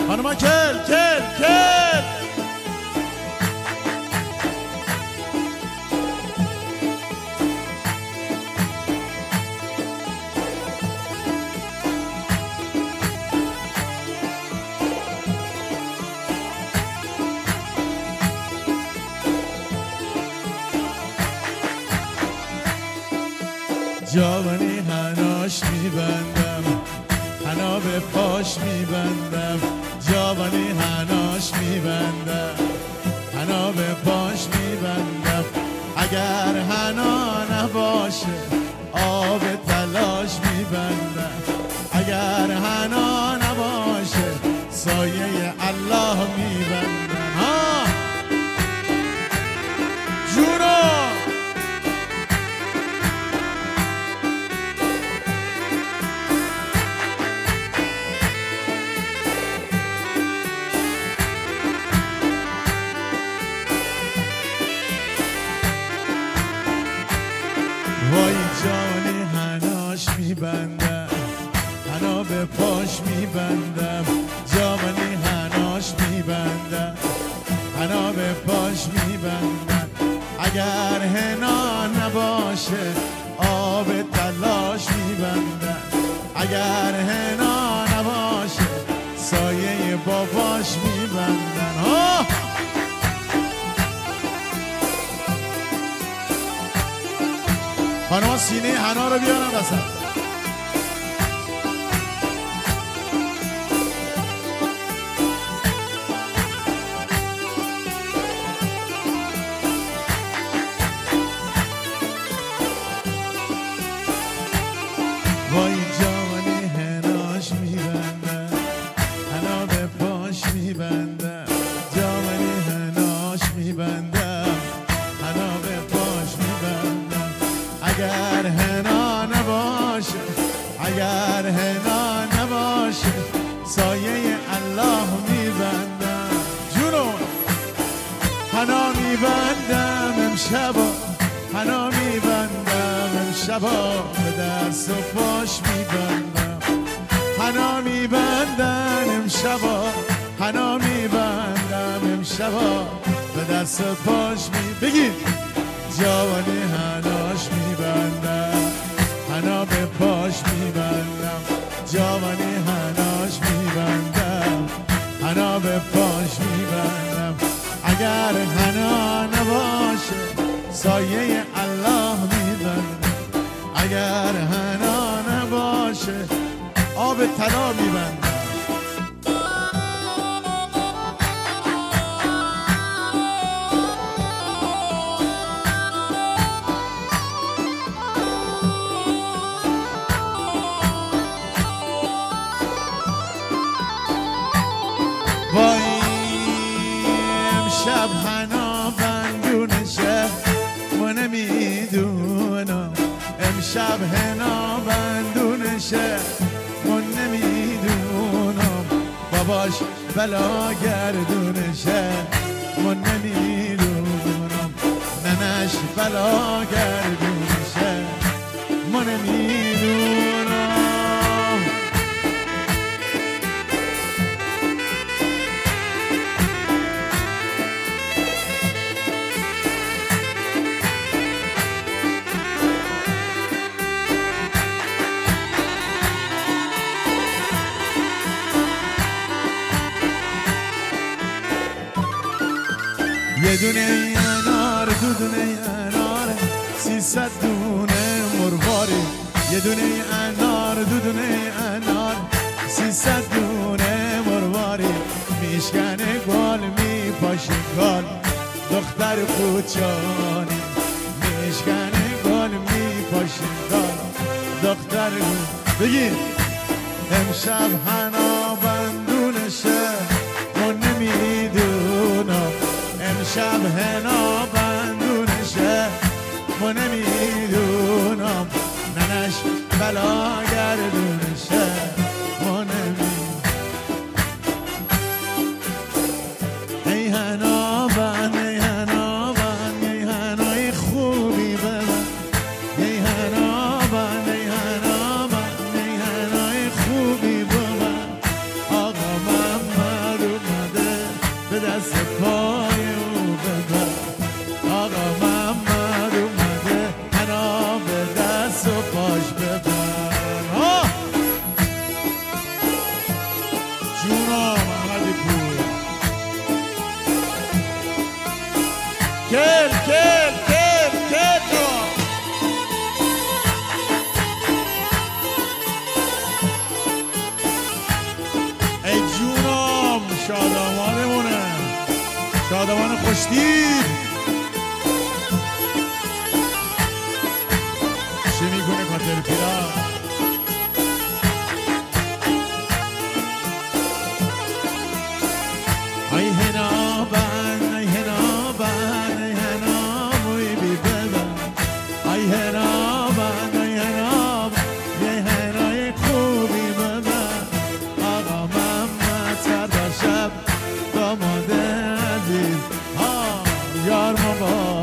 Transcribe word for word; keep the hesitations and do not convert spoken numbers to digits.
خانما کل کل کل جوانی هناش میبندم هنا به پاش میبندم جوانی هناش میبندم هنا به پاش میبندم اگر هنا نباشه آب تلاش میبندم اگر هنا نباشه سایه الله میبندم ها جونو وای جانی هناش میبندم هنا به پاش میبندم جانی هناش میبندم هنا به پاش میبندم اگر هنا نباشه آب تلاش میبندم اگر هنا نباشه سایه باباش میبندن ها خانم سینه حنا رو بیارن وسط وای جوانی هناش میبندم حنا به پاش میبندم جوانی هناش میبندم حنا به پاش میبندم اگر هنا نباشه اگر هنا نباشه سایه الله میبندم جونو هنا میبندم امشبا هنا میبندم امشبا به دست و پاش میبندم هنا میبندم امشبا هنا میبندم امشبا به دست و پاش می بگید جوانی هناش میبندم هنا به پاش میبندم جوانی هناش میبندم هنا به پاش میبندم اگر هنا نباشه سایه الله میبندم اگر هنا نباشه آب طلا میبندم وای امشب هنا بندونشه و نمیدونم امشب هنا بندونشه و نمیدونم باباش بلا گردونشه و نمیدونم ننش بلا گردونشه و نمیدونم یه دونه انار دو دونه انار سیصد دونه مرواری یه دونه انار دو دونه انار سیصد دونه مرواری میشکنه گل میپاشه گل دختر کوچانی میشکنه گل میپاشه گل دختر بگید امشب هنا بندونشه و نمیدونم امشب هنا بندونشه و نمیدونم ننش بلا گردونشه و نمیدونم ای هنا بند ای هنا بند ای هنای خوبی به من ای هنا بند ای هنا بند ای هنای خوبی به من آقا من جونم احمدی پور کل کل کل کل جوان ای جونم شادمانمونه شادمان خوشتیر چه میکنه کاتر پیرا ای هنا بن ای هنا بن ای هنا موی بی ببن ای هنا بن ای هنا بن یه هنای خوبی ببن آقا محمد سردار شب داماده عزیز ها یار ما با